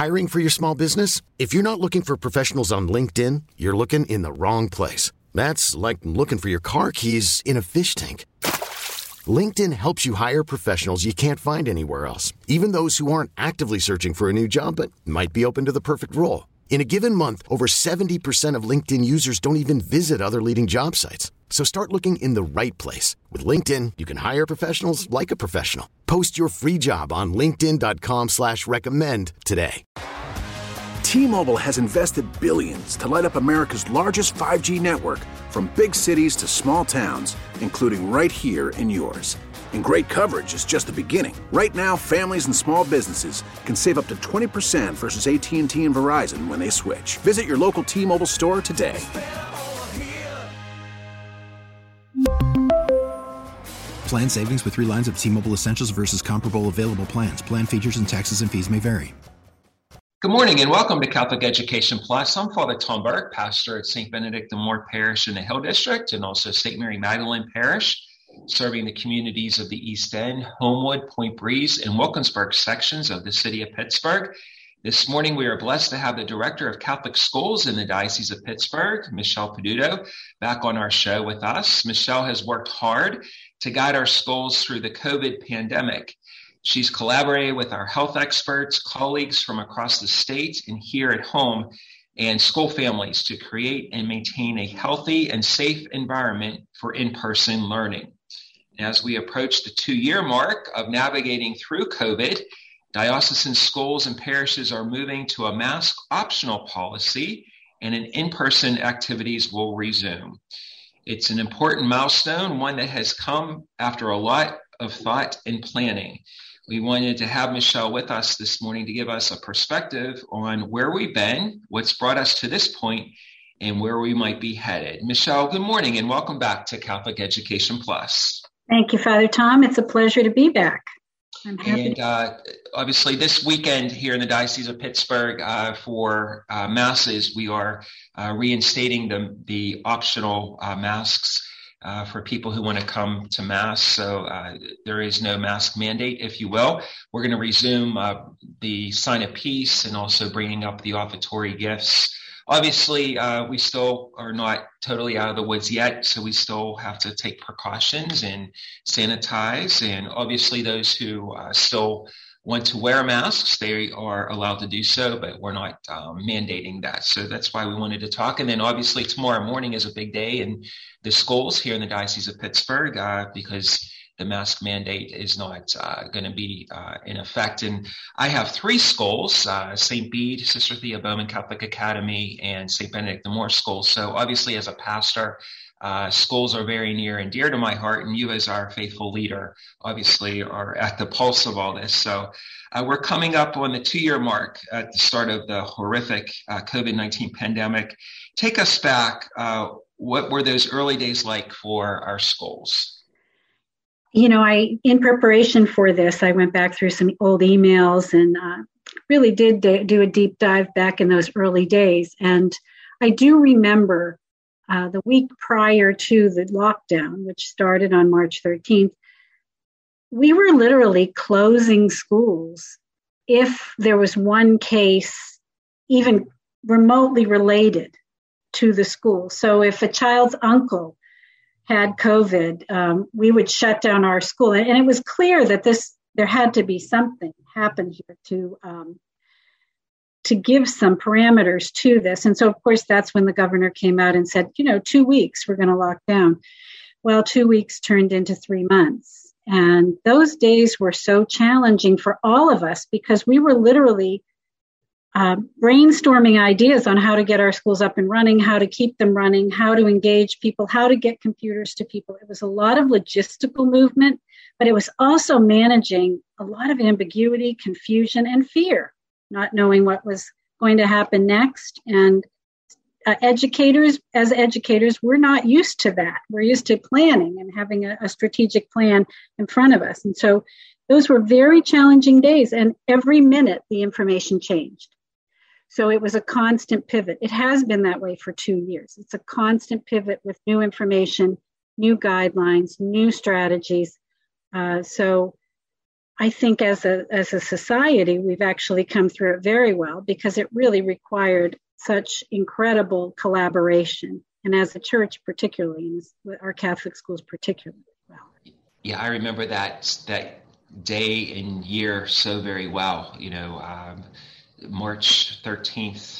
Hiring for your small business? If you're not looking for professionals on LinkedIn, you're looking in the wrong place. That's like looking for your car keys in a fish tank. LinkedIn helps you hire professionals you can't find anywhere else, even those who aren't actively searching for a new job but might be open to the perfect role. In a given month, over 70% of LinkedIn users don't even visit other leading job sites. So start looking in the right place. With LinkedIn, you can hire professionals like a professional. Post your free job on linkedin.com/recommend today. T-Mobile has invested billions to light up America's largest 5G network, from big cities to small towns, including right here in yours. And great coverage is just the beginning. Right now, families and small businesses can save up to 20% versus AT&T and Verizon when they switch. Visit your local T-Mobile store today. Plan savings with 3 lines of T-Mobile Essentials versus comparable available plans. Plan features and taxes and fees may vary. Good morning and welcome to Catholic Education Plus. I'm Father Tom Burke, pastor at St. Benedict the Moor Parish in the Hill District and also St. Mary Magdalene Parish, serving the communities of the East End, Homewood, Point Breeze, and Wilkinsburg sections of the city of Pittsburgh. This morning, we are blessed to have the Director of Catholic Schools in the Diocese of Pittsburgh, Michelle Peduto, back on our show with us. Michelle has worked hard to guide our schools through the COVID pandemic. She's collaborated with our health experts, colleagues from across the state and here at home, and school families to create and maintain a healthy and safe environment for in-person learning. As we approach the 2-year mark of navigating through COVID, diocesan schools and parishes are moving to a mask optional policy, and in-person activities will resume. It's an important milestone, one that has come after a lot of thought and planning. We wanted to have Michelle with us this morning to give us a perspective on where we've been, what's brought us to this point, and where we might be headed. Michelle, good morning and welcome back to Catholic Education Plus. Thank you, Father Tom. It's a pleasure to be back. I'm happy. And obviously this weekend here in the Diocese of Pittsburgh for masses, we are reinstating the optional masks for people who want to come to Mass. So there is no mask mandate, if you will. We're going to resume the sign of peace and also bringing up the offertory gifts. Obviously, we still are not totally out of the woods yet, so we still have to take precautions and sanitize. And obviously, those who still want to wear masks, they are allowed to do so, but we're not mandating that. So that's why we wanted to talk. And then obviously tomorrow morning is a big day in the schools here in the Diocese of Pittsburgh because the mask mandate is not going to be in effect. And I have 3 schools, St. Bede, Sister Thea Bowman Catholic Academy, and St. Benedict the Moor School. So obviously as a pastor, schools are very near and dear to my heart, and you as our faithful leader obviously are at the pulse of all this. So we're coming up on the 2-year mark at the start of the horrific COVID-19 pandemic. Take us back. What were those early days like for our schools? You know, in preparation for this, I went back through some old emails and really did do a deep dive back in those early days. And I do remember the week prior to the lockdown, which started on March 13th, we were literally closing schools if there was one case even remotely related to the school. So if a child's uncle had COVID, we would shut down our school. And it was clear that there had to be something happen here to give some parameters to this. And so, of course, that's when the governor came out and said, 2 weeks, we're going to lock down. Well, 2 weeks turned into 3 months. And those days were so challenging for all of us because we were literally brainstorming ideas on how to get our schools up and running, how to keep them running, how to engage people, how to get computers to people. It was a lot of logistical movement, but it was also managing a lot of ambiguity, confusion, and fear, not knowing what was going to happen next. And educators, we're not used to that. We're used to planning and having a strategic plan in front of us. And so those were very challenging days, and every minute the information changed. So it was a constant pivot. It has been that way for 2 years. It's a constant pivot with new information, new guidelines, new strategies. So I think as a society, we've actually come through it very well because it really required such incredible collaboration. And as a church, particularly, and our Catholic schools particularly well. Yeah, I remember that day and year so very well. March 13th,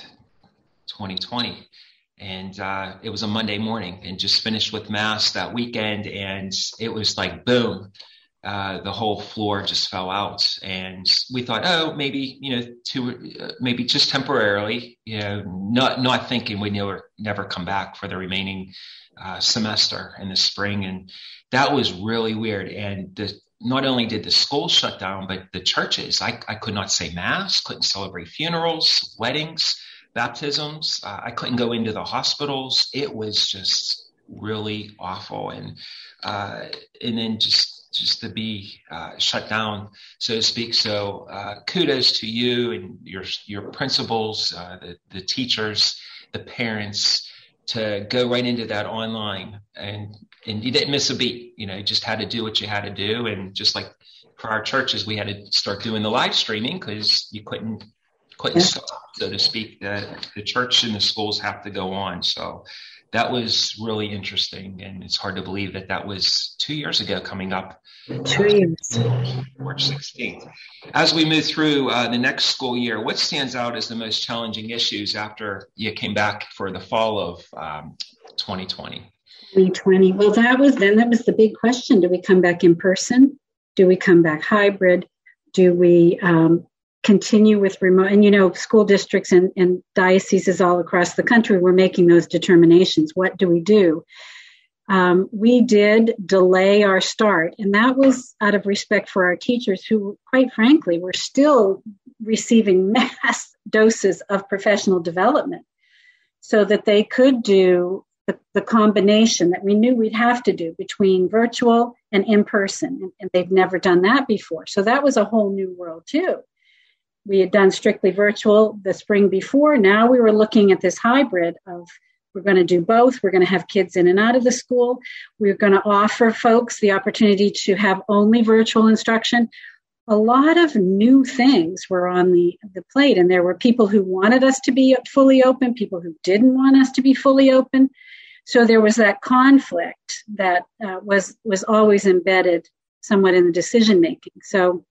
2020. And it was a Monday morning and just finished with Mass that weekend. And it was like, boom, the whole floor just fell out. And we thought, maybe, maybe just temporarily, not thinking we'd never come back for the remaining semester in the spring. And that was really weird. And not only did the school shut down, but the churches, I could not say Mass, couldn't celebrate funerals, weddings, baptisms. I couldn't go into the hospitals. It was just really awful. And then just to be shut down, so to speak. So kudos to you and your principals, the teachers, the parents, to go right into that online, and you didn't miss a beat. Just had to do what you had to do. And just like for our churches, we had to start doing the live streaming because you couldn't stop, so to speak. The church and the schools have to go on. So that was really interesting, and it's hard to believe that was 2 years ago coming up. 2 years. March 16th. As we move through the next school year, what stands out as the most challenging issues after you came back for the fall of 2020? 2020. Well, that was the big question. Do we come back in person? Do we come back hybrid? Do we continue with remote? And, school districts and dioceses all across the country were making those determinations. What do we do? We did delay our start, and that was out of respect for our teachers who, quite frankly, were still receiving mass doses of professional development so that they could do the combination that we knew we'd have to do between virtual and in-person, and they've never done that before. So that was a whole new world, too. We had done strictly virtual the spring before. Now we were looking at this hybrid of we're going to do both. We're going to have kids in and out of the school. We're going to offer folks the opportunity to have only virtual instruction. A lot of new things were on the plate, and there were people who wanted us to be fully open, people who didn't want us to be fully open. So there was that conflict that was always embedded somewhat in the decision making. So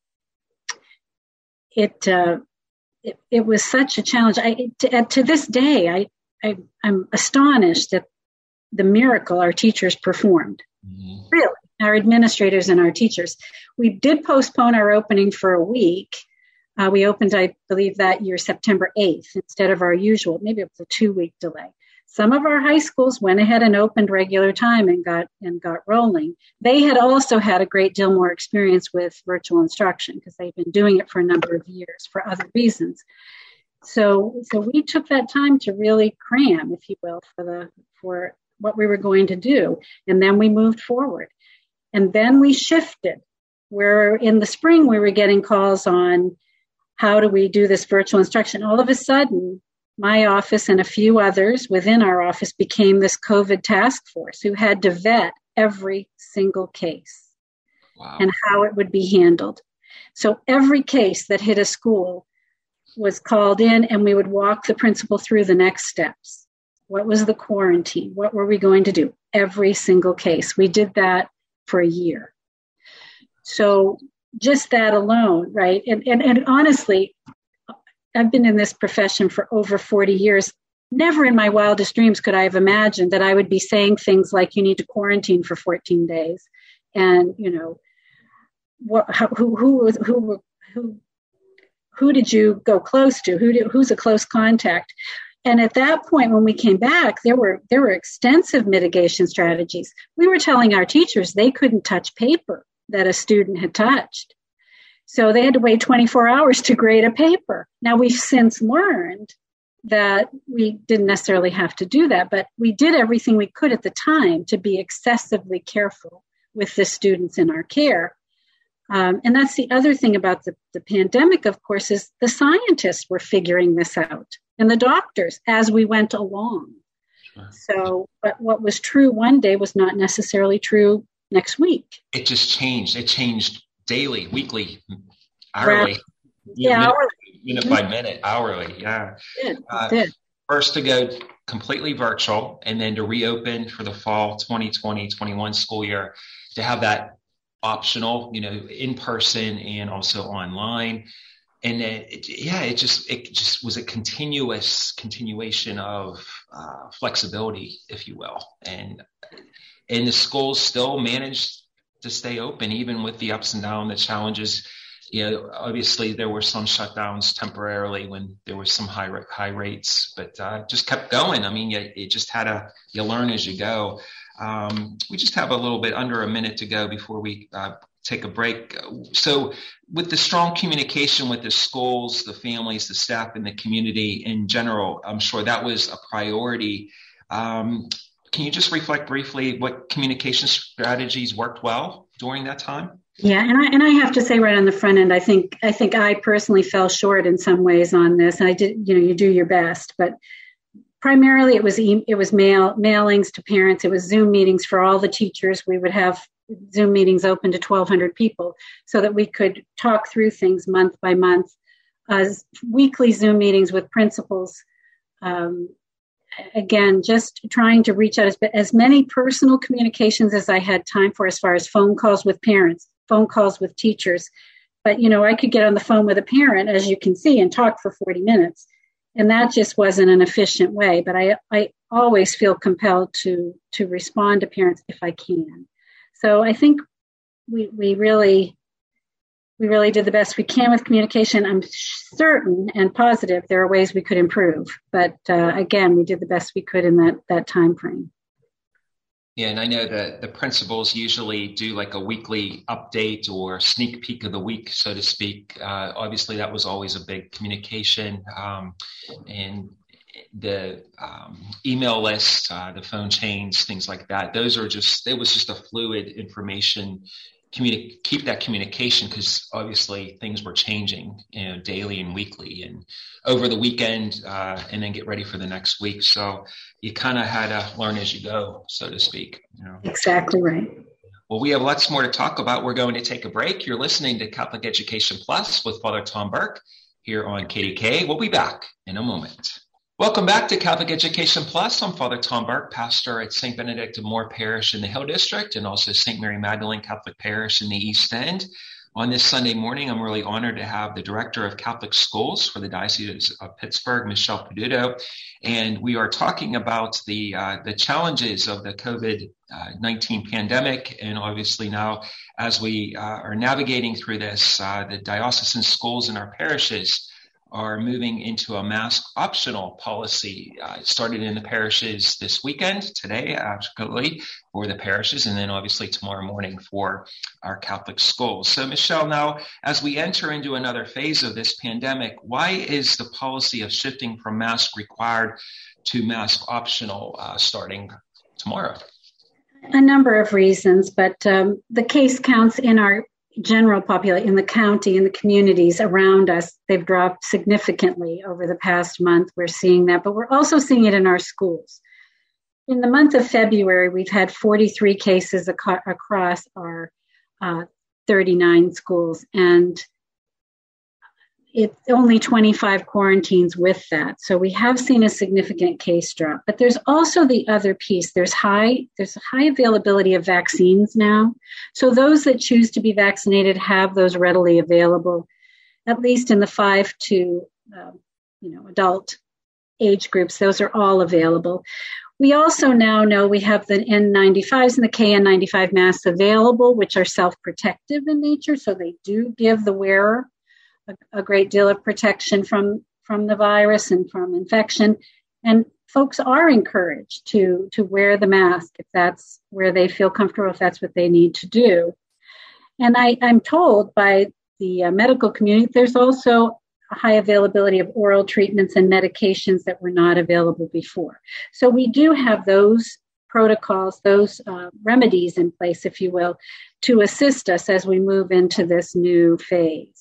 it was such a challenge. To this day, I'm astonished at the miracle our teachers performed. Mm-hmm. Really, our administrators and our teachers. We did postpone our opening for a week. We opened, I believe, that year, September 8th, instead of our usual. Maybe it was a 2-week delay. Some of our high schools went ahead and opened regular time and got rolling. They had also had a great deal more experience with virtual instruction because they've been doing it for a number of years for other reasons. So we took that time to really cram, if you will, for what we were going to do. And then we moved forward. And then we shifted, where in the spring we were getting calls on how do we do this virtual instruction. All of a sudden, my office and a few others within our office became this COVID task force who had to vet every single case. Wow. And how it would be handled. So every case that hit a school was called in, and we would walk the principal through the next steps. What was the quarantine? What were we going to do? Every single case. We did that for a year. So just that alone, right? And honestly, I've been in this profession for over 40 years. Never in my wildest dreams could I have imagined that I would be saying things like, you need to quarantine for 14 days. And, who did you go close to? Who's a close contact? And at that point, when we came back, there were extensive mitigation strategies. We were telling our teachers they couldn't touch paper that a student had touched. So they had to wait 24 hours to grade a paper. Now, we've since learned that we didn't necessarily have to do that, but we did everything we could at the time to be excessively careful with the students in our care. And that's the other thing about the pandemic, of course, is the scientists were figuring this out and the doctors as we went along. Sure. So, but what was true one day was not necessarily true next week. It just changed. It changed daily, weekly, hourly, minute by minute, hourly. Yeah. First to go completely virtual, and then to reopen for the fall 2020-21 school year, to have that optional, in person and also online. And then, it just was a continuation of flexibility, if you will. And the schools still managed to stay open, even with the ups and downs, the challenges. Obviously there were some shutdowns temporarily when there was some high rates, but just kept going. I mean, you just you learn as you go. We just have a little bit under a minute to go before we take a break. So with the strong communication with the schools, the families, the staff, and the community in general, I'm sure that was a priority. Can you just reflect briefly what communication strategies worked well during that time? Yeah, and I have to say right on the front end, I think I personally fell short in some ways on this. And I did, you do your best, but primarily it was mailings to parents. It was Zoom meetings for all the teachers. We would have Zoom meetings open to 1,200 people so that we could talk through things month by month. Weekly Zoom meetings with principals. Again, just trying to reach out as many personal communications as I had time for, as far as phone calls with parents, phone calls with teachers. But, I could get on the phone with a parent, as you can see, and talk for 40 minutes. And that just wasn't an efficient way. But I always feel compelled to respond to parents if I can. So I think we really did the best we can with communication. I'm certain and positive there are ways we could improve. But again, we did the best we could in that time frame. Yeah, and I know that the principals usually do like a weekly update or sneak peek of the week, so to speak. Obviously, that was always a big communication. And the email list, the phone chains, things like that. It was just a fluid information. Keep that communication, because obviously things were changing, daily and weekly and over the weekend, and then get ready for the next week. So you kind of had to learn as you go, so to speak. Exactly right. Well, we have lots more to talk about. We're going to take a break. You're listening to Catholic Education Plus with Father Tom Burke here on KDK. We'll be back in a moment. Welcome back to Catholic Education Plus. I'm Father Tom Burke, pastor at St. Benedict of Moore Parish in the Hill District, and also St. Mary Magdalene Catholic Parish in the East End. On this Sunday morning, I'm really honored to have the Director of Catholic Schools for the Diocese of Pittsburgh, Michelle Peduto, and we are talking about the challenges of the COVID-19 pandemic, and obviously now, as we are navigating through this, the diocesan schools in our parishes are moving into a mask optional policy. It started in the parishes this weekend, today actually, for the parishes, and then obviously tomorrow morning for our Catholic schools. So Michelle, now as we enter into another phase of this pandemic, why is the policy of shifting from mask required to mask optional starting tomorrow? A number of reasons, but the case counts in our general population, in the county, in the communities around us, they've dropped significantly over the past month. We're seeing that, but we're also seeing it in our schools. In the month of February, we've had 43 cases across our 39 schools, and it's only 25 quarantines with that. So we have seen a significant case drop. But there's also the other piece. There's high availability of vaccines now. So those that choose to be vaccinated have those readily available, at least in the 5 to adult age groups. Those are all available. We also now know we have the N95s and the KN95 masks available, which are self-protective in nature. So they do give the wearer a great deal of protection from the virus and from infection. And folks are encouraged to wear the mask if that's where they feel comfortable, if that's what they need to do. And I'm told by the medical community, there's also a high availability of oral treatments and medications that were not available before. So we do have those protocols, those remedies in place, if you will, to assist us as we move into this new phase.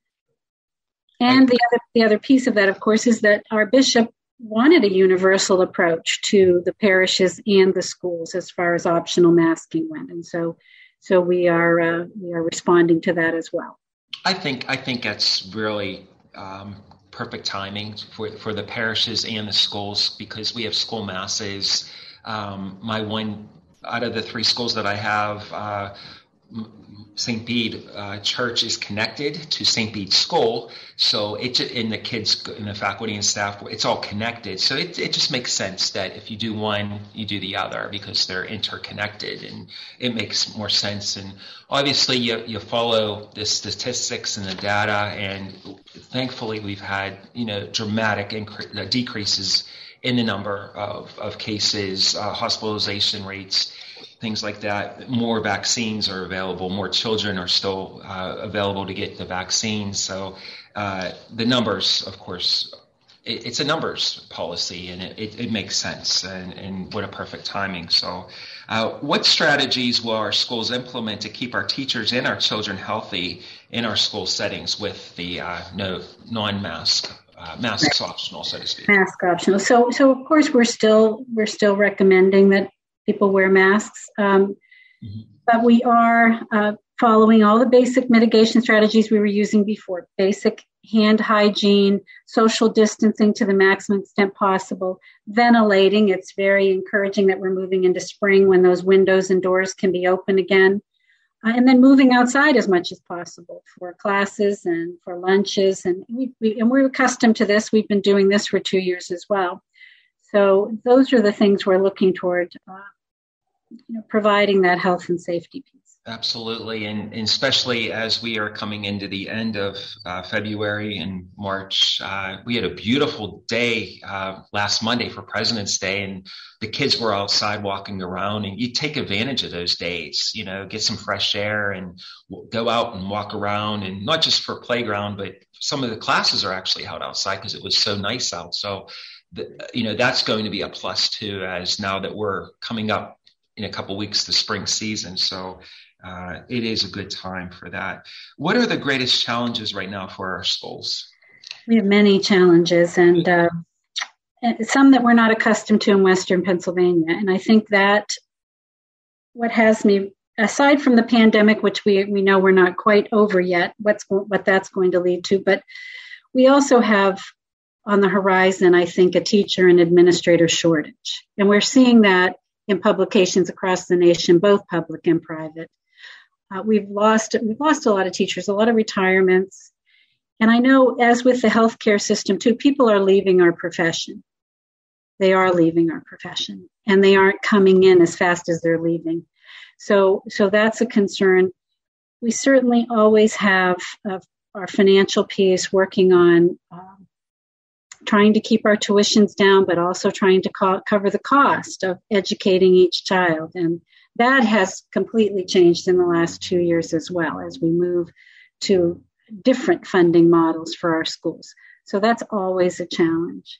And the other piece of that, of course, is that our bishop wanted a universal approach to the parishes and the schools as far as optional masking went. And so So we are responding to that as well. I think that's really perfect timing for the parishes and the schools, because we have school masses. My one out of the 3 schools that I have, St. Bede Church is connected to St. Bede School, so in the kids and the faculty and staff, it's all connected. So it just makes sense that if you do one, you do the other, because they're interconnected, and it makes more sense. And obviously, you follow the statistics and the data, and thankfully, we've had dramatic decreases in the number of cases, hospitalization rates, things like that. More vaccines are available. More children are still available to get the vaccines. So the numbers, of course, it's a numbers policy, and it makes sense. And what a perfect timing. So what strategies will our schools implement to keep our teachers and our children healthy in our school settings with the non-mask? Masks optional, so to speak. Mask optional. So of course we're still recommending that people wear masks, but we are following all the basic mitigation strategies we were using before: basic hand hygiene, social distancing to the maximum extent possible, ventilating. It's very encouraging that we're moving into spring when those windows and doors can be open again. And then moving outside as much as possible for classes and for lunches. And we're accustomed to this. We've been doing this for 2 years as well. So those are the things we're looking toward, providing that health and safety piece. Absolutely. And especially as we are coming into the end of February and March, we had a beautiful day last Monday for President's Day, and the kids were outside walking around, and you take advantage of those days, get some fresh air and go out and walk around, and not just for playground, but some of the classes are actually held outside because it was so nice out. So, that's going to be a plus too, as now that we're coming up in a couple of weeks, the spring season. So it is a good time for that. What are the greatest challenges right now for our schools? We have many challenges, and some that we're not accustomed to in Western Pennsylvania. And I think that what has me, aside from the pandemic, which we know we're not quite over yet, what that's going to lead to, but we also have on the horizon, I think, a teacher and administrator shortage. And we're seeing that in publications across the nation, both public and private. We've lost a lot of teachers, a lot of retirements. And I know, as with the healthcare system too, people are leaving our profession. They are leaving our profession, and they aren't coming in as fast as they're leaving. So that's a concern. We certainly always have our financial piece, working on trying to keep our tuitions down, but also trying to cover the cost of educating each child. And that has completely changed in the last 2 years as well, as we move to different funding models for our schools. So that's always a challenge.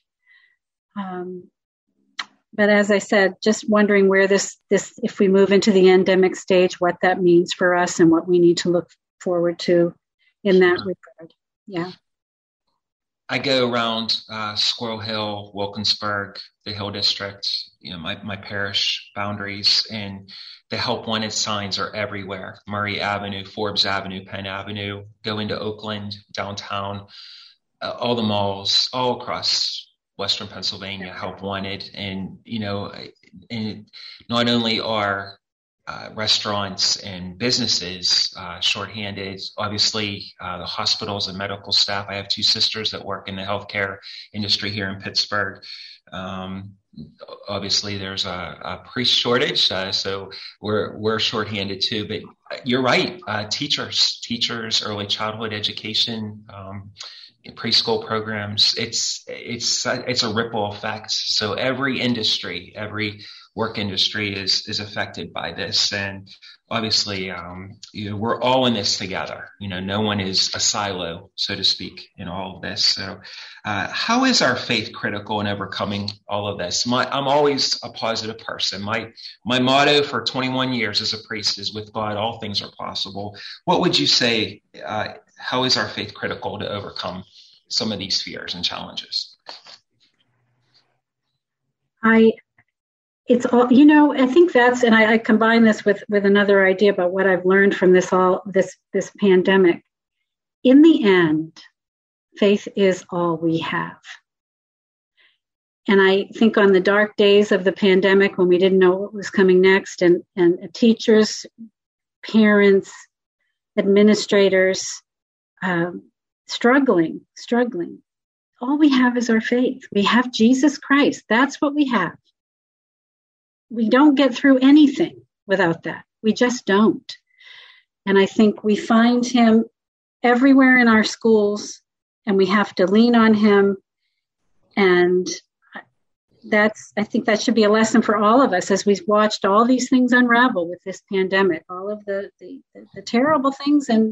But as I said, just wondering where this, if we move into the endemic stage, what that means for us and what we need to look forward to in that regard. Yeah. I go around Squirrel Hill, Wilkinsburg, the Hill District, my parish boundaries, and the Help Wanted signs are everywhere. Murray Avenue, Forbes Avenue, Penn Avenue, go into Oakland, downtown, all the malls, all across Western Pennsylvania, Help Wanted. And, and not only are restaurants and businesses shorthanded, obviously the hospitals and medical staff. I have 2 sisters that work in the healthcare industry here in Pittsburgh. Obviously there's a priest shortage, so we're shorthanded too. But you're right, teachers, early childhood education, preschool programs. It's a ripple effect. So every industry, every work industry is affected by this. And obviously, we're all in this together. No one is a silo, so to speak, in all of this. So how is our faith critical in overcoming all of this? I'm always a positive person. My motto for 21 years as a priest is, with God, all things are possible. What would you say, how is our faith critical to overcome some of these fears and challenges? it's all, I think that's, and I combine this with another idea about what I've learned from this pandemic. In the end, faith is all we have. And I think on the dark days of the pandemic, when we didn't know what was coming next, and teachers, parents, administrators, struggling, all we have is our faith. We have Jesus Christ. That's what we have. We don't get through anything without that. We just don't. And I think we find him everywhere in our schools, and we have to lean on him. And I think that should be a lesson for all of us as we've watched all these things unravel with this pandemic, all of the terrible things. And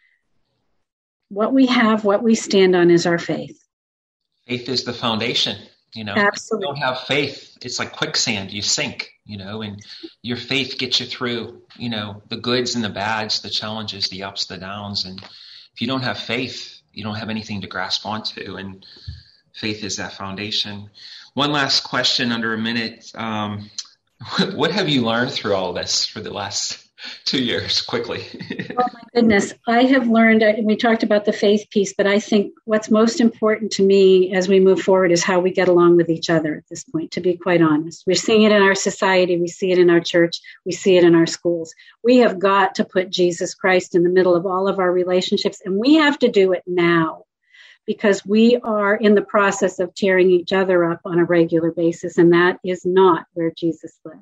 what we have, what we stand on is our faith. Faith is the foundation. Absolutely. If you don't have faith, it's like quicksand, you sink, and your faith gets you through, the goods and the bads, the challenges, the ups, the downs. And if you don't have faith, you don't have anything to grasp onto, and faith is that foundation. One last question under a minute. What have you learned through all this for the last 2 years, quickly? Oh my goodness. I have learned, we talked about the faith piece, but I think what's most important to me as we move forward is how we get along with each other at this point, to be quite honest. We're seeing it in our society. We see it in our church. We see it in our schools. We have got to put Jesus Christ in the middle of all of our relationships, and we have to do it now, because we are in the process of tearing each other up on a regular basis, and that is not where Jesus lives.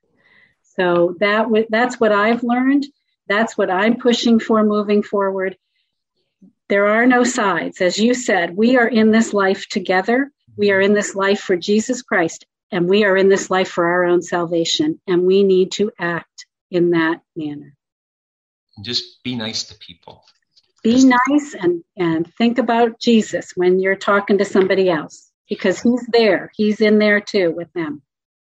So that's what I've learned. That's what I'm pushing for moving forward. There are no sides. As you said, we are in this life together. We are in this life for Jesus Christ, and we are in this life for our own salvation, and we need to act in that manner. Just be nice to people. Be nice and think about Jesus when you're talking to somebody else, because he's there. He's in there too with them.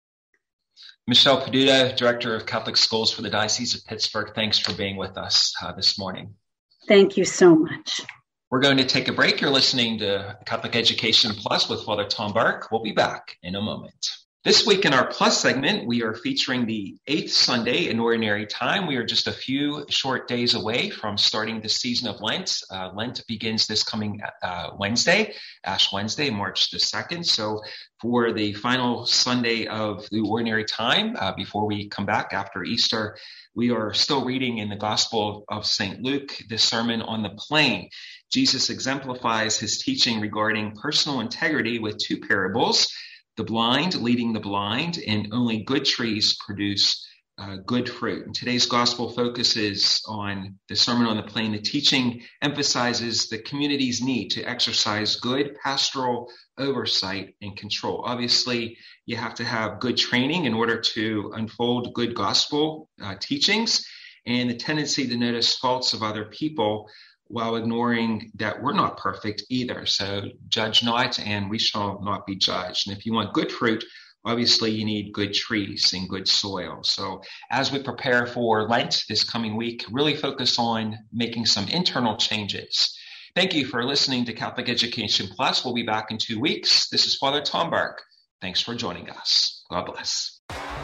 Michelle Peduto, Director of Catholic Schools for the Diocese of Pittsburgh, thanks for being with us this morning. Thank you so much. We're going to take a break. You're listening to Catholic Education Plus with Father Tom Burke. We'll be back in a moment. This week in our Plus segment, we are featuring the 8th Sunday in Ordinary Time. We are just a few short days away from starting the season of Lent. Lent begins this coming Wednesday, Ash Wednesday, March the 2nd. So for the final Sunday of the Ordinary Time, before we come back after Easter, we are still reading in the Gospel of St. Luke, the Sermon on the Plain. Jesus exemplifies his teaching regarding personal integrity with two parables: the blind leading the blind, and only good trees produce good fruit. And today's gospel focuses on the Sermon on the Plain. The teaching emphasizes the community's need to exercise good pastoral oversight and control. Obviously, you have to have good training in order to unfold good gospel teachings, and the tendency to notice faults of other people while ignoring that we're not perfect either. So judge not, and we shall not be judged. And if you want good fruit, obviously you need good trees and good soil. So as we prepare for Lent this coming week, really focus on making some internal changes. Thank you for listening to Catholic Education Plus. We'll be back in 2 weeks. This is Father Tom Burke. Thanks for joining us. God bless.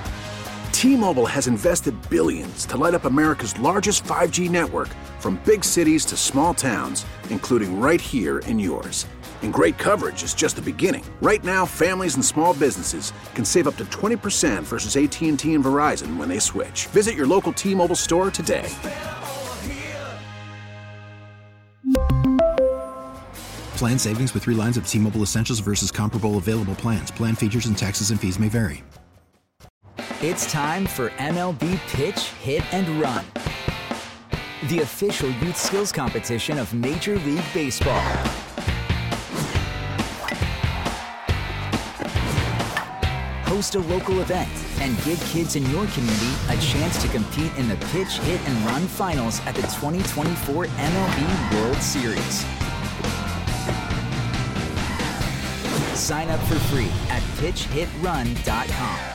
T-Mobile has invested billions to light up America's largest 5G network, from big cities to small towns, including right here in yours. And great coverage is just the beginning. Right now, families and small businesses can save up to 20% versus AT&T and Verizon when they switch. Visit your local T-Mobile store today. Plan savings with 3 lines of T-Mobile Essentials versus comparable available plans. Plan features and taxes and fees may vary. It's time for MLB Pitch, Hit, and Run, the official youth skills competition of Major League Baseball. Host a local event and give kids in your community a chance to compete in the Pitch, Hit, and Run finals at the 2024 MLB World Series. Sign up for free at pitchhitrun.com.